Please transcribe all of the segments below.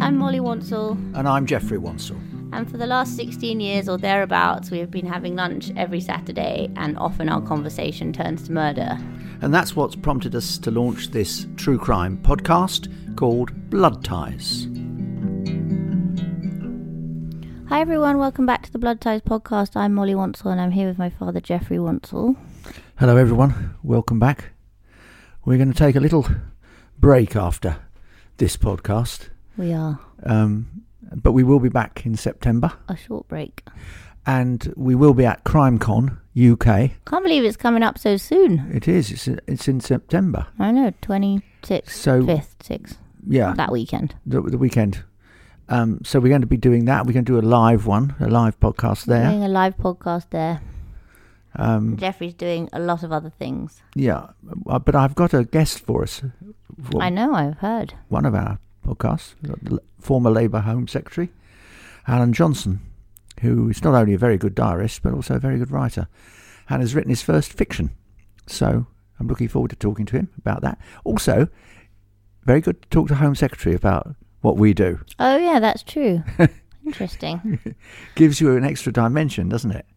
I'm Molly Wansell. And I'm Jeffrey Wansell. And for the last 16 years or thereabouts, we have been having lunch every Saturday, and often our conversation turns to murder. And that's what's prompted us to launch this true crime podcast called Blood Ties. Hi everyone, welcome back to the Blood Ties podcast. I'm Molly Wansell and I'm here with my father, Jeffrey Wansell. Hello everyone, welcome back. We're going to take a little break after this podcast. We are. But we will be back in September. A short break. And we will be at CrimeCon UK. Can't believe it's coming up so soon. It is. It's in September. I know, 26th, So 5th, 6th. Yeah. That weekend. The weekend. So we're going to be doing that. We're going to do a live podcast there. We're doing a live podcast there. Jeffrey's doing a lot of other things. Yeah, but I've got a guest for us. I know, I've heard. One of our podcasts, former Labour Home Secretary, Alan Johnson, who is not only a very good diarist, but also a very good writer, and has written his first fiction. So I'm looking forward to talking to him about that. Also, very good to talk to Home Secretary about what we do. Oh, yeah, that's true. Interesting. Gives you an extra dimension, doesn't it?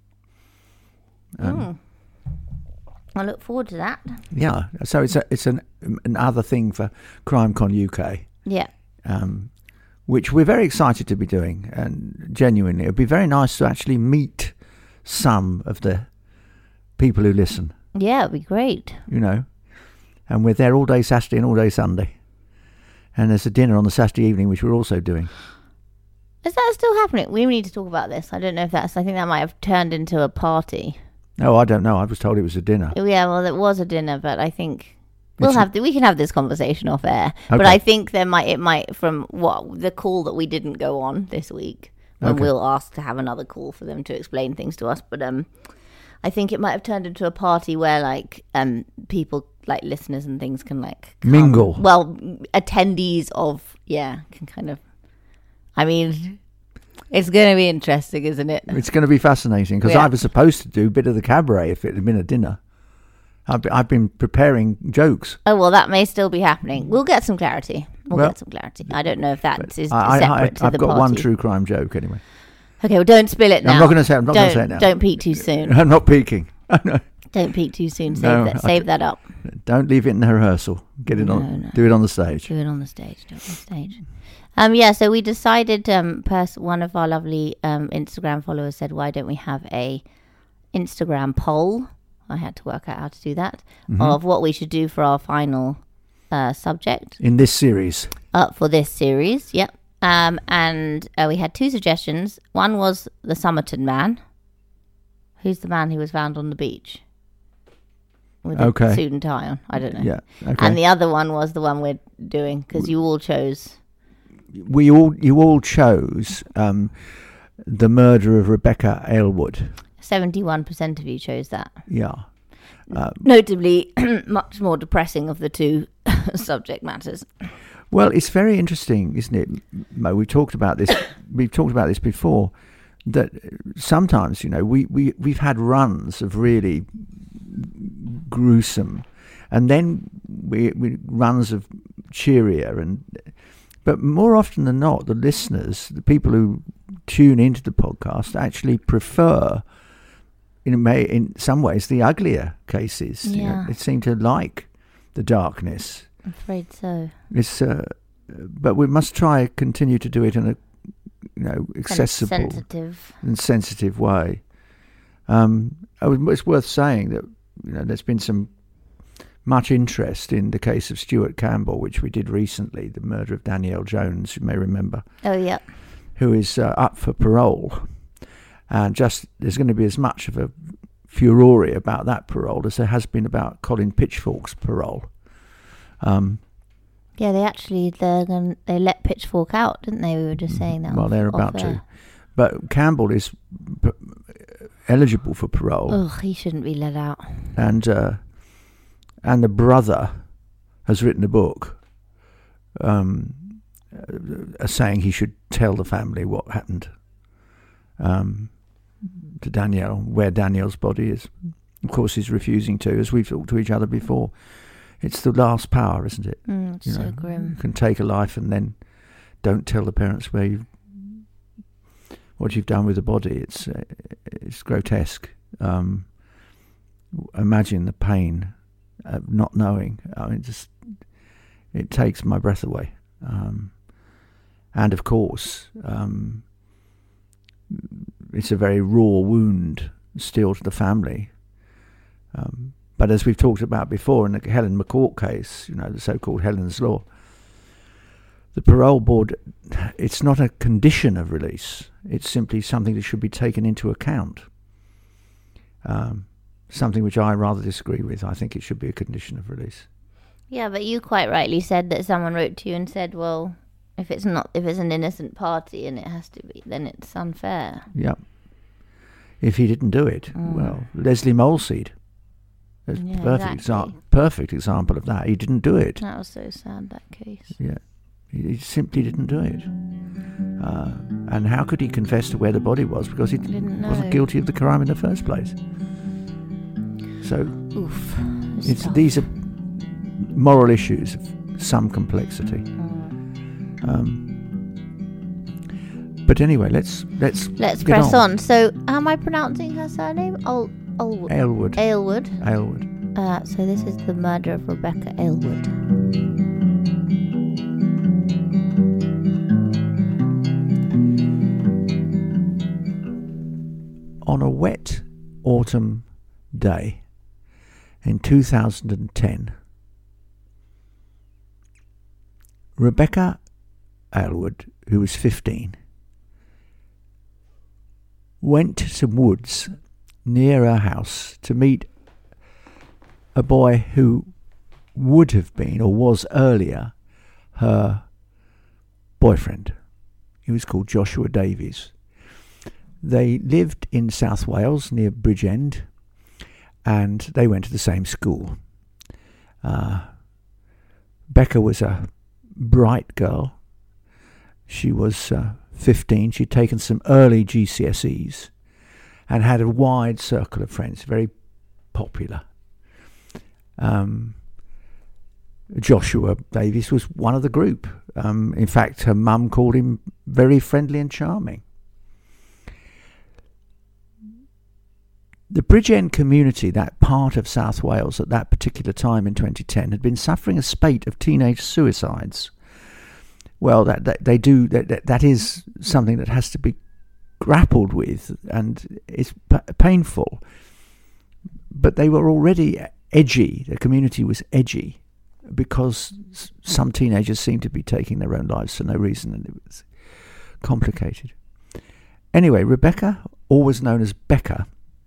I look forward to that. Yeah, so it's another thing for CrimeCon UK. Yeah. Which we're very excited to be doing, and genuinely, it'd be very nice to actually meet some of the people who listen. Yeah, it'd be great. You know, and we're there all day Saturday and all day Sunday, and there's a dinner on the Saturday evening, which we're also doing. Is that still happening? We need to talk about this. I don't know if I think that might have turned into a party. Oh, I don't know. I was told it was a dinner. Yeah, well, it was a dinner, but I think we can have this conversation off air. Okay. But I think it might from what the call that we didn't go on this week, when we'll ask to have another call for them to explain things to us. But I think it might have turned into a party where people like listeners and things can come. Mingle. Well, attendees of can kind of. I mean, it's going to be interesting, isn't it? It's going to be fascinating because I was supposed to do a bit of the cabaret if it had been a dinner. I've been preparing jokes. Oh, well, that may still be happening. We'll get some clarity. Get some clarity. I don't know if that is separate to the party. I've got one true crime joke anyway. Okay, well, don't spill it now. I'm not going to say it now. Don't peek too soon. I'm not peeking. No. Don't peek too soon. Save that up. Don't leave it in the rehearsal. Get it on. No. Do it on the stage. Do it on the stage. So we decided, one of our lovely Instagram followers said, why don't we have a Instagram poll? I had to work out how to do that, of what we should do for our final subject. In this series. For this series, yep. And we had two suggestions. One was the Somerton man. Who's the man who was found on the beach? With a suit and tie on. I don't know. Yeah. Okay. And the other one was the one we're doing, because you all chose... You all chose the murder of Rebecca Aylward. 71% of you chose that. Yeah. Notably, much more depressing of the two subject matters. Well, it's very interesting, isn't it, Mo? We've talked about this before. That sometimes, we've had runs of really gruesome, and then we runs of cheerier But more often than not, the listeners, the people who tune into the podcast, actually prefer, in some ways, the uglier cases. Yeah. They seem to like the darkness. I'm afraid so. It's, but we must continue to do it in a, accessible and sensitive way. It's worth saying that there's been some much interest in the case of Stuart Campbell, which we did recently, the murder of Danielle Jones, you may remember. Oh, yeah. Who is up for parole. And there's going to be as much of a furore about that parole as there has been about Colin Pitchfork's parole. Yeah, they let Pitchfork out, didn't they? We were just saying that. Well, they're about to. But Campbell is eligible for parole. Oh, he shouldn't be let out. And the brother has written a book saying he should tell the family what happened to Danielle, where Danielle's body is. Of course, he's refusing to, as we've talked to each other before. It's the last power, isn't it? It's so grim. You can take a life and then don't tell the parents what you've done with the body. It's grotesque. Imagine the pain of not knowing. I mean, it takes my breath away. And of course, it's a very raw wound still to the family. But as we've talked about before in the Helen McCourt case, the so-called Helen's Law, the parole board, it's not a condition of release. It's simply something that should be taken into account. Something which I rather disagree with. I think it should be a condition of release. Yeah, but you quite rightly said that someone wrote to you and said, well, if it's an innocent party and it has to be, then it's unfair. Yeah. If he didn't do it, well, Leslie Molseed, that's perfect example of that. He didn't do it. That was so sad, that case. Yeah, he simply didn't do it. And how could he confess to where the body was? Because he wasn't guilty of the crime in the first place. So, these are moral issues of some complexity. But anyway, let's press on. So, how am I pronouncing her surname? Aylward. So this is the murder of Rebecca Aylward. On a wet autumn day in 2010, Rebecca Aylward, who was 15, went to some woods near her house to meet a boy who would have been, or was earlier, her boyfriend. He was called Joshua Davies. They lived in South Wales near Bridgend, and they went to the same school. Becca was a bright girl. She was 15. She'd taken some early GCSEs and had a wide circle of friends, very popular. Joshua Davies was one of the group. In fact, her mum called him very friendly and charming. The Bridgend community, that part of South Wales at that particular time in 2010, had been suffering a spate of teenage suicides. Well, that is something that has to be grappled with, and it's painful. But they were already edgy. The community was edgy because some teenagers seemed to be taking their own lives for no reason, and it was complicated. Anyway, Rebecca, always known as Becca,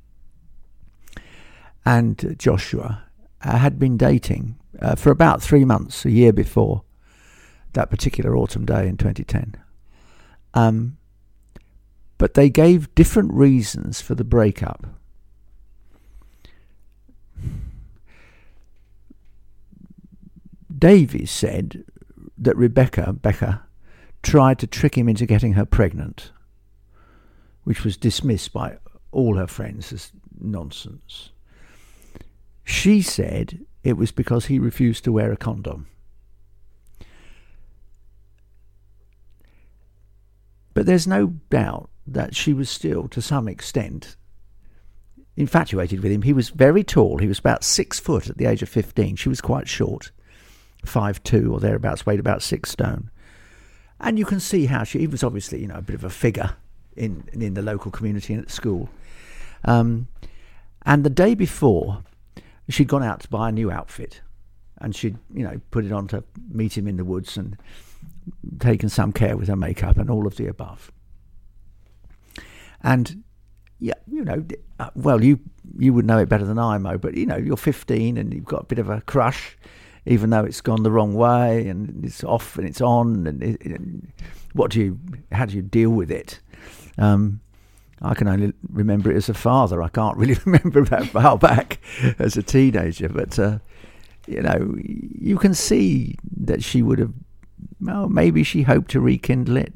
and Joshua had been dating for about 3 months, a year before that particular autumn day in 2010. But they gave different reasons for the breakup. Davies said that Becca, tried to trick him into getting her pregnant, which was dismissed by all her friends as nonsense. She said it was because he refused to wear a condom. But there's no doubt that she was still, to some extent, infatuated with him. He was very tall. He was about 6 foot at the age of 15. She was quite short, 5'2" or thereabouts, weighed about 6 stone. And you can see how he was obviously, a bit of a figure in the local community and at school. And the day before, she'd gone out to buy a new outfit, and she'd, put it on to meet him in the woods and taken some care with her makeup and all of the above. And yeah, well, you would know it better than I, Mo, but you're 15 and you've got a bit of a crush, even though it's gone the wrong way and it's off and it's on, and how do you deal with it? I can only remember it as a father. I can't really remember that far back as a teenager, but you can see that she would have, well, maybe she hoped to rekindle it.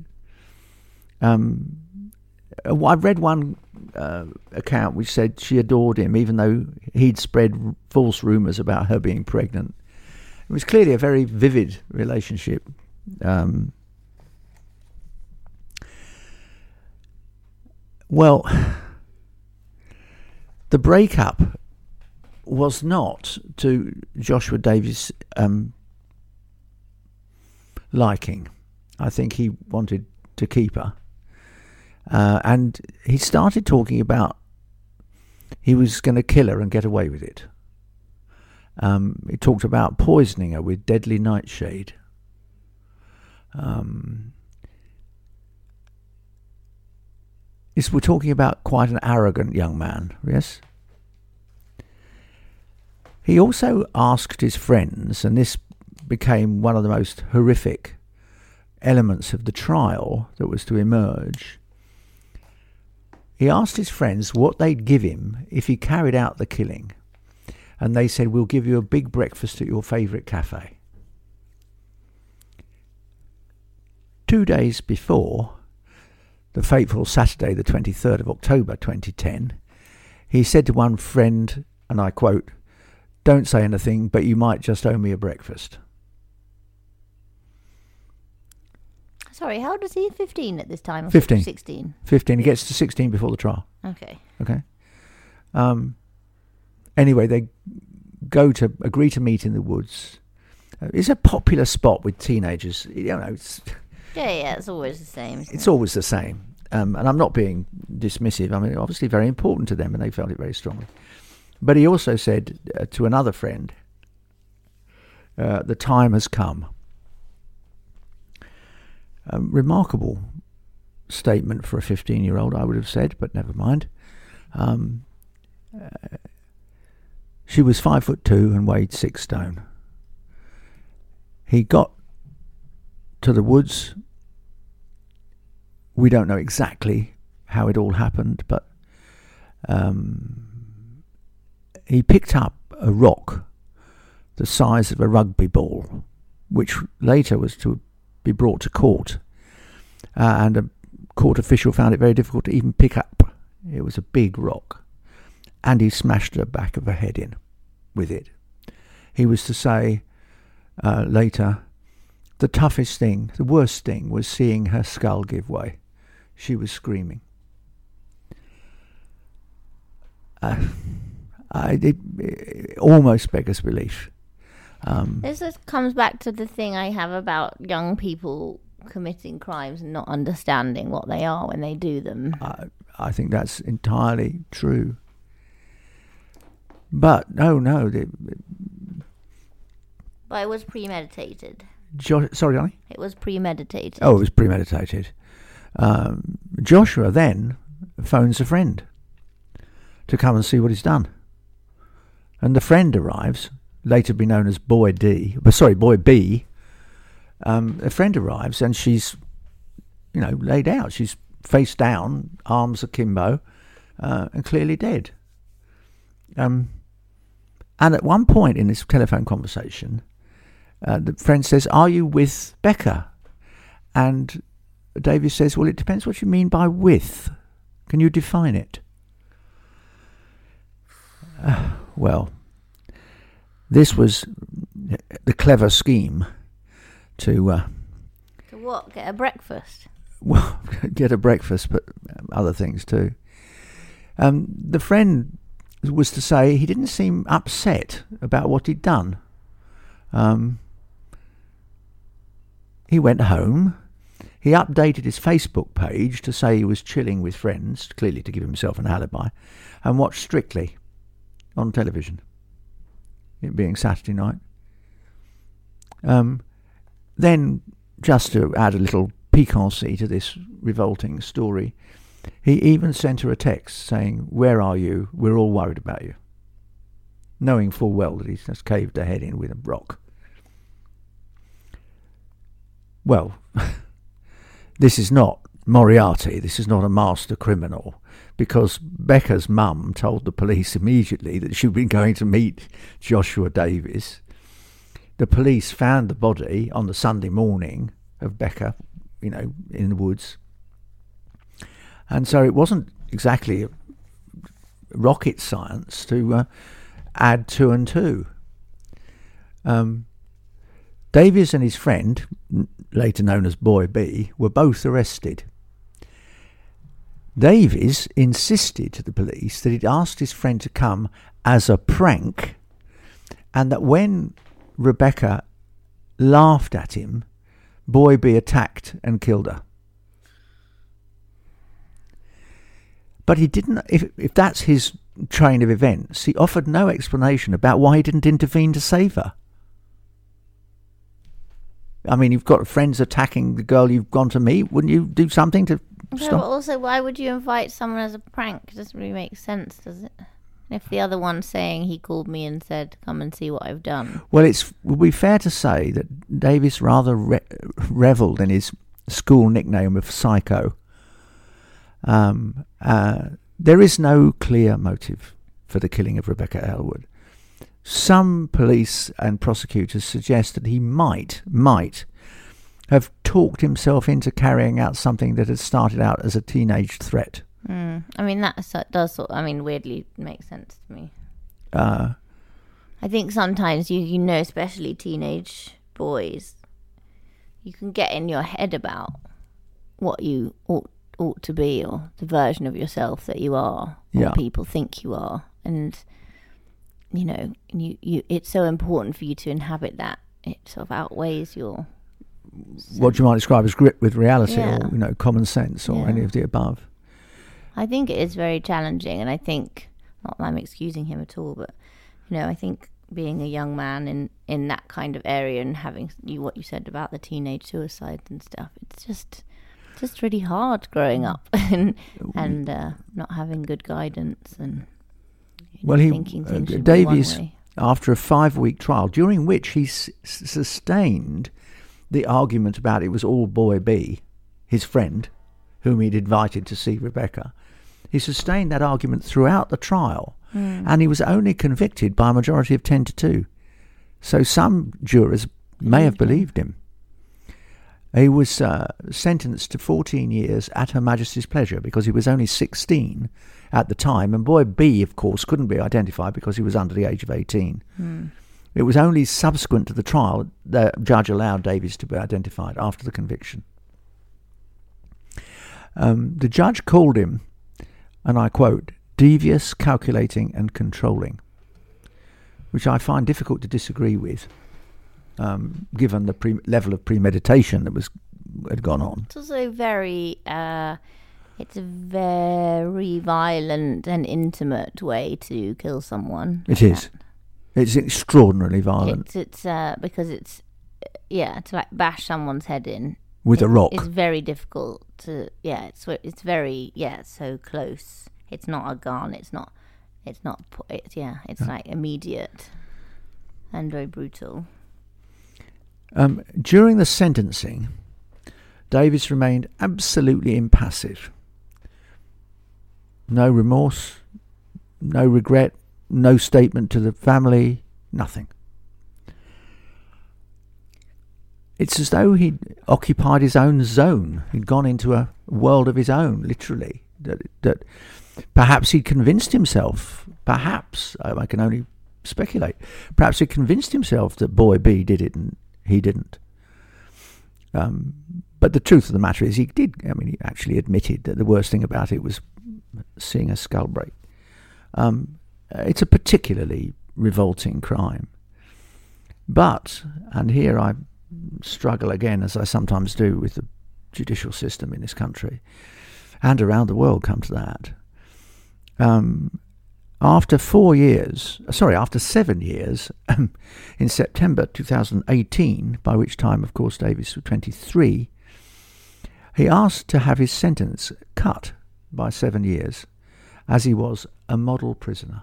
I've read one account which said she adored him, even though he'd spread false rumours about her being pregnant. It was clearly a very vivid relationship. Well, the breakup was not to Joshua Davies' liking. I think he wanted to keep her. And he started talking about he was going to kill her and get away with it. He talked about poisoning her with deadly nightshade. We're talking about quite an arrogant young man, yes? He also asked his friends, and this became one of the most horrific elements of the trial that was to emerge. He asked his friends what they'd give him if he carried out the killing. And they said, we'll give you a big breakfast at your favourite cafe. 2 days before, the fateful Saturday, the 23rd of October 2010, he said to one friend, and I quote, "Don't say anything, but you might just owe me a breakfast." Sorry, how old was he? 15 at this time? Or 15. 16? 15. He gets to 16 before the trial. Okay. Anyway, they agree to meet in the woods. It's a popular spot with teenagers. It's always the same. It's always the same. And I'm not being dismissive. I mean, obviously very important to them, and they felt it very strongly. But he also said to another friend, the time has come. A remarkable statement for a 15-year-old, I would have said, but never mind. She was 5'2" and weighed 6 stone. He got to the woods. We don't know exactly how it all happened, but he picked up a rock the size of a rugby ball, which later was to be brought to court, and a court official found it very difficult to even pick up. It was a big rock, and he smashed the back of her head in with it. He was to say later, the toughest thing, the worst thing, was seeing her skull give way. She was screaming. It almost beggars belief. This just comes back to the thing I have about young people committing crimes and not understanding what they are when they do them. I think that's entirely true. But no. But it was premeditated. Sorry, Johnny? It was premeditated. Oh, it was premeditated. Joshua then phones a friend to come and see what he's done. And the friend arrives, later to be known as Boy B. A friend arrives and she's, laid out. She's face down, arms akimbo, and clearly dead. And at one point in this telephone conversation, the friend says, "Are you with Becca?" And Davies says, "Well, it depends what you mean by with. Can you define it?" Well, this was the clever scheme to what? Get a breakfast? Well, get a breakfast, but other things too. The friend was to say he didn't seem upset about what he'd done. He went home. He updated his Facebook page to say he was chilling with friends, clearly to give himself an alibi, and watched Strictly on television, it being Saturday night. Then, just to add a little piquancy to this revolting story, he even sent her a text saying, "Where are you? We're all worried about you," knowing full well that he's just caved her head in with a rock. Well, this is not Moriarty, this is not a master criminal, because Becca's mum told the police immediately that she'd been going to meet Joshua Davies. The police found the body on the Sunday morning of Becca, in the woods. And so it wasn't exactly rocket science to add 2 and 2. Davies and his friend, later known as Boy B, were both arrested. Davies insisted to the police that he'd asked his friend to come as a prank, and that when Rebecca laughed at him, Boy B attacked and killed her. But he didn't, if that's his train of events, he offered no explanation about why he didn't intervene to save her. I mean, you've got friends attacking the girl you've gone to meet. Wouldn't you do something to stop? But also, why would you invite someone as a prank? It doesn't really make sense, does it? If the other one's saying he called me and said, come and see what I've done. Well, it would be fair to say that Davies rather revelled in his school nickname of Psycho. There is no clear motive for the killing of Rebecca Elwood. Some police and prosecutors suggest that he might have talked himself into carrying out something that had started out as a teenage threat. I mean, that does weirdly make sense to me. I think sometimes you know, especially teenage boys, you can get in your head about what you ought to be, or the version of yourself that you are, or people think you are, and you know, you it's so important for you to inhabit that. It sort of outweighs your what you might describe as grip with reality, or common sense, or any of the above. I think it is very challenging, and I think, not that I'm excusing him at all, but I think being a young man in that kind of area and having what you said about the teenage suicides and stuff, it's just really hard growing up and not having good guidance and thinking things should Davies, be one way. After a 5-week trial, during which he sustained the argument about it was all Boy B, his friend, whom he'd invited to see Rebecca, he sustained that argument throughout the trial, and he was only convicted by a majority of 10-2. So some jurors may have believed him. He was sentenced to 14 years at Her Majesty's pleasure because he was only 16 at the time, and Boy B, of course, couldn't be identified because he was under the age of 18. It was only subsequent to the trial the judge allowed Davies to be identified after the conviction. The judge called him, and I quote, devious, calculating and controlling, which I find difficult to disagree with. Given the level of premeditation that had gone on. It's also very, it's a very violent and intimate way to kill someone. It is. It's extraordinarily violent. It's because it's, to like bash someone's head in. With a rock. It's very difficult to, it's very, so close. It's not a gun, it's like immediate and very brutal. During the sentencing, Davies remained absolutely impassive. No remorse, no regret, no statement to the family, nothing. It's as though he'd occupied his own zone. He'd gone into a world of his own, literally. That perhaps he'd convinced himself, perhaps, I can only speculate, perhaps he convinced himself that Boy B did it and he didn't. But the truth of the matter is he actually admitted that the worst thing about it was seeing a skull break. It's a particularly revolting crime. But, and here I struggle again, as I sometimes do with the judicial system in this country, and around the world, come to that. After 7 years, in September 2018, by which time, of course, Davies was 23, he asked to have his sentence cut by 7 years, as he was a model prisoner.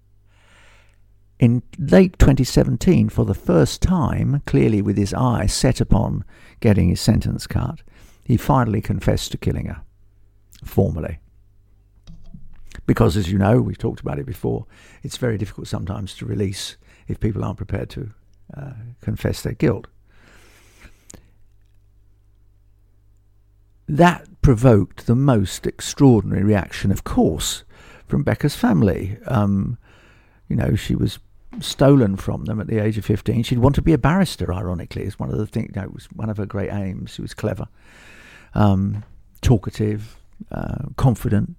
In late 2017, for the first time, clearly with his eye set upon getting his sentence cut, he finally confessed to killing her, formally. Because, as you know, we've talked about it before, it's very difficult sometimes to release if people aren't prepared to confess their guilt. That provoked the most extraordinary reaction, of course, from Becca's family. She was stolen from them at the age of 15. She'd want to be a barrister, ironically. It's one of the things, it was one of her great aims. She was clever, talkative, confident.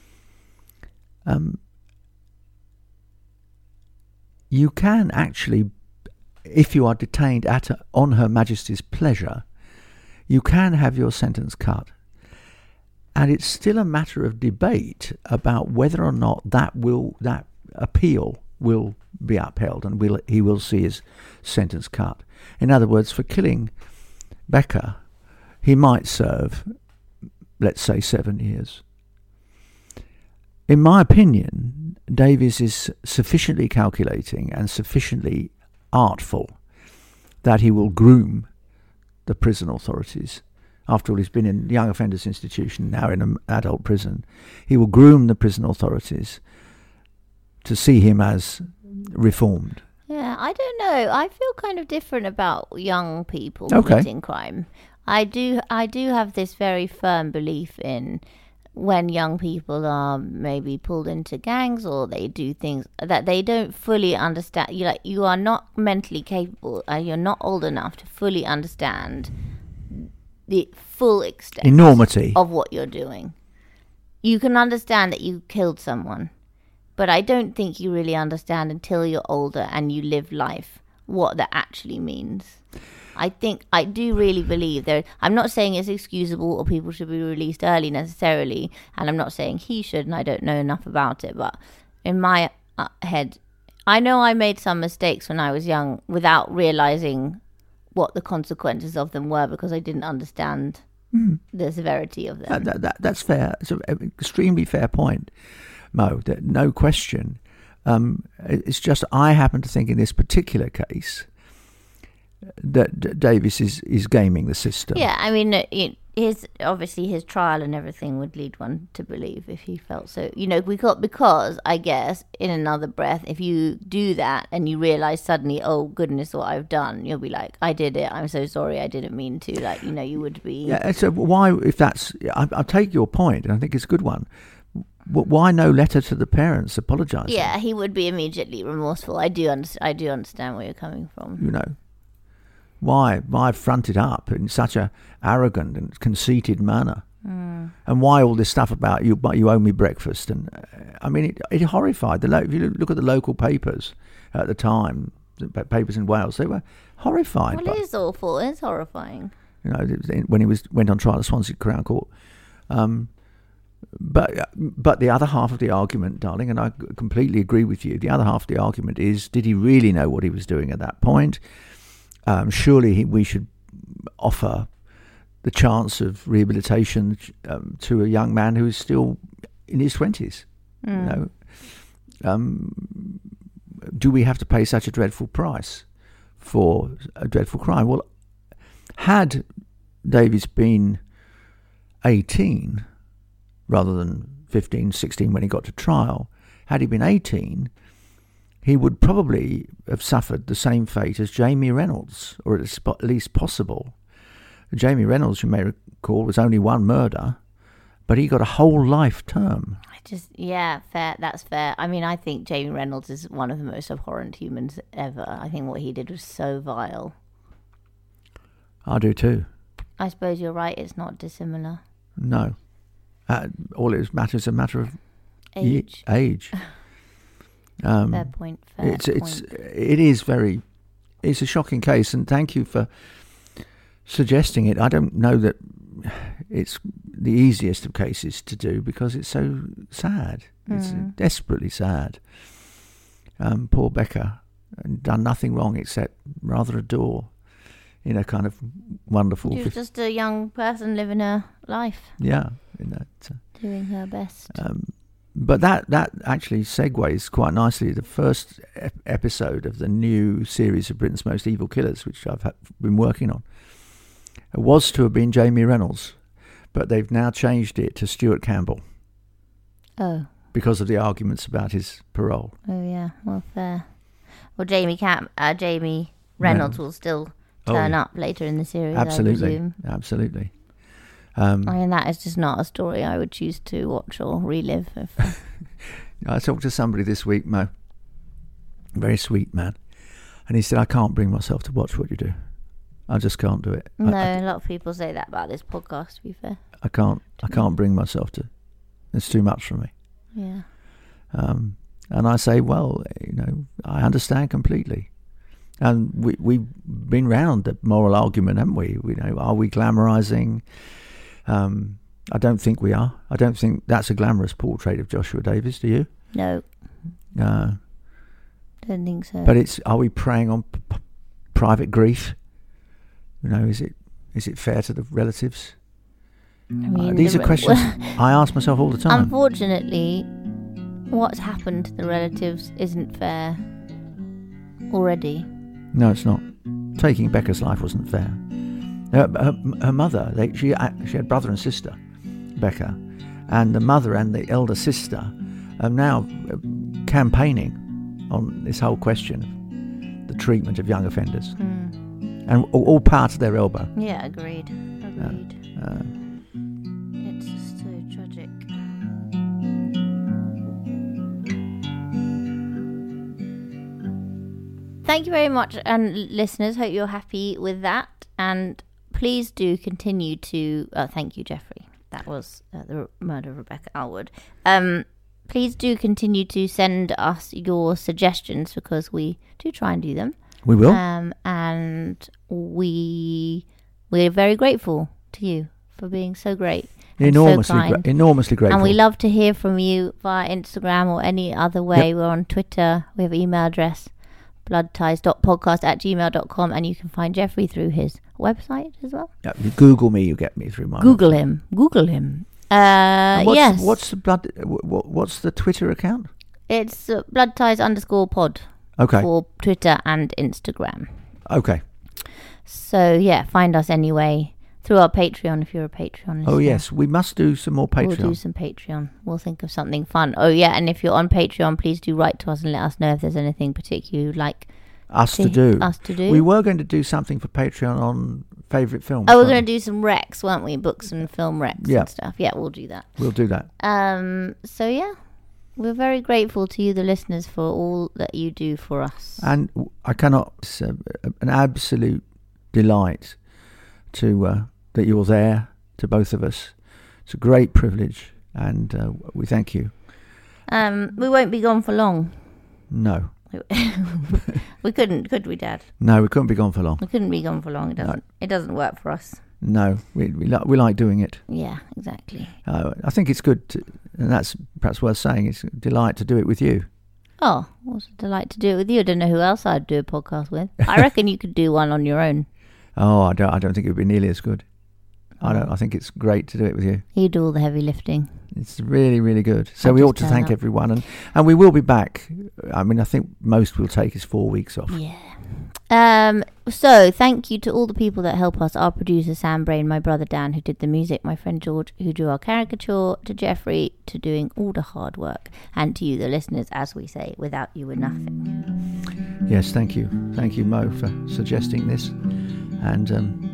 You can actually, if you are detained on Her Majesty's pleasure, you can have your sentence cut. And it's still a matter of debate about whether or not that appeal will be upheld and he will see his sentence cut. In other words, for killing Becker, he might serve, let's say, 7 years. In my opinion, Davies is sufficiently calculating and sufficiently artful that he will groom the prison authorities. After all, he's been in young offenders institution, now in an adult prison. He will groom the prison authorities to see him as reformed. Yeah, I don't know. I feel kind of different about young people committing crime. I do have this very firm belief in when young people are maybe pulled into gangs or they do things that they don't fully understand. You are not mentally capable, you're not old enough to fully understand the full extent, enormity of what you're doing. You can understand that you killed someone, but I don't think you really understand until you're older and you live life what that actually means. I do really believe I'm not saying it's excusable or people should be released early necessarily, and I'm not saying he should, and I don't know enough about it, but in my head, I know I made some mistakes when I was young without realizing what the consequences of them were because I didn't understand the severity of them. That's fair. It's an extremely fair point, Mo. No question. It's just I happen to think in this particular case that Davies is gaming the system. Yeah, I mean, his trial and everything would lead one to believe if he felt so. Because I guess in another breath, if you do that and you realize suddenly, oh goodness, what I've done, you'll be like, I did it. I'm so sorry. I didn't mean to. You would be. Yeah. So why, if that's, I'll take your point, and I think it's a good one. Why no letter to the parents apologising? Yeah, he would be immediately remorseful. I do understand where you're coming from. Why front it up in such a arrogant and conceited manner? And why all this stuff about you owe me breakfast? And I mean, it horrified. If you look at the local papers at the time, the papers in Wales, they were horrified. Well, it is awful. It's horrifying. When he went on trial at Swansea Crown Court. But the other half of the argument, darling, and I completely agree with you, the other half of the argument is, did he really know what he was doing at that point? Surely we should offer the chance of rehabilitation to a young man who is still in his 20s. Do we have to pay such a dreadful price for a dreadful crime? Well, had Davies been 18 rather than 15, 16 when he got to trial, had he been 18, he would probably have suffered the same fate as Jamie Reynolds, or at least possible. Jamie Reynolds, you may recall, was only one murder, but he got a whole life term. Fair. That's fair. I mean, I think Jamie Reynolds is one of the most abhorrent humans ever. I think what he did was so vile. I do too. I suppose you're right, it's not dissimilar. No. All it matters is a matter of age. Fair point. It is very. It's a shocking case, and thank you for suggesting it. I don't know that it's the easiest of cases to do because it's so sad. It's desperately sad. Poor Becker done nothing wrong except rather adore in a kind of wonderful. She was just a young person living her life. Yeah, doing her best. But that actually segues quite nicely the first episode of the new series of Britain's Most Evil Killers, which I've been working on. It was to have been Jamie Reynolds, but they've now changed it to Stuart Campbell. Oh. Because of the arguments about his parole. Oh yeah, well fair. Well, Jamie Reynolds will still turn up later in the series. Absolutely. I mean, that is just not a story I would choose to watch or relive. I talked to somebody this week, Mo, a very sweet man, and he said, I can't bring myself to watch what you do. I just can't do it. No, a lot of people say that about this podcast, to be fair. I can't bring myself to. It's too much for me. Yeah. And I say, well, I understand completely. And we've been round the moral argument, haven't we? Are we glamorising? I don't think we are. I don't think that's a glamorous portrait of Joshua Davies. Do you? No. Don't think so. But are we preying on private grief? Is it fair to the relatives? I mean, these are questions I ask myself all the time. Unfortunately, what's happened to the relatives isn't fair already. No, it's not. Taking Becca's life wasn't fair. Her mother, she had brother and sister, Becca, and the mother and the elder sister are now campaigning on this whole question of the treatment of young offenders. And all part of their elbow. Yeah, agreed. It's just so tragic. Thank you very much, and listeners, hope you're happy with that. And please do continue to... thank you, Jeffrey. That was the murder of Rebecca Allwood. Please do continue to send us your suggestions, because we do try and do them. We will. And we're very grateful to you for being so great. Enormously grateful. And we love to hear from you via Instagram or any other way. Yep. We're on Twitter. We have an email address, bloodties.podcast@gmail.com, and you can find Jeffrey through his website as well. Yeah, you Google me, you get me through my Google website. him. Yes. What's the Twitter account? It's bloodties_pod. Okay. For Twitter and Instagram. Okay. So, yeah, find us anyway through our Patreon if you're a Patreon listener. Oh, yes. We must do some more Patreon. We'll do some Patreon. We'll think of something fun. Oh, yeah, and if you're on Patreon, please do write to us and let us know if there's anything particular you'd like us to do. We were going to do something for Patreon on favourite films. Oh, we're going to do some recs, weren't we? Books and film recs and stuff. Yeah, we'll do that. We'll do that. So, yeah. We're very grateful to you, the listeners, for all that you do for us. And it's an absolute delight that you're there, to both of us. It's a great privilege, and we thank you. We won't be gone for long. No. We couldn't, could we, Dad? No, we couldn't be gone for long. We couldn't be gone for long. It doesn't work for us. No, we like doing it. Yeah, exactly. I think it's good, and that's perhaps worth saying, it's a delight to do it with you. Oh, well, it's a delight to do it with you. I don't know who else I'd do a podcast with. I reckon you could do one on your own. Oh, I don't think it would be nearly as good. I think it's great to do it with you. You do all the heavy lifting. It's really, really good. So we ought to thank everyone, and we will be back. I mean, I think most we'll take is 4 weeks off. Yeah. So thank you to all the people that help us. Our producer Sam Brain, my brother Dan, who did the music, my friend George, who drew our caricature, to Jeffrey, to doing all the hard work, and to you, the listeners, as we say, without you we're nothing. Yes, thank you, Mo, for suggesting this. And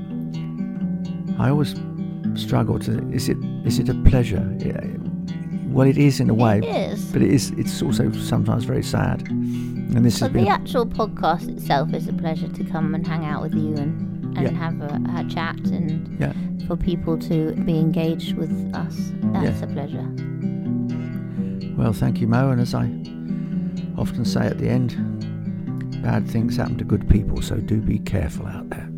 I always struggle to. Is it a pleasure? Well, it is in a way. It is, but it's also sometimes very sad. And this but the actual podcast itself is a pleasure, to come and hang out with you and have a chat, and for people to be engaged with us. That's a pleasure. Well, thank you, Mo. And as I often say at the end, bad things happen to good people, so do be careful out there.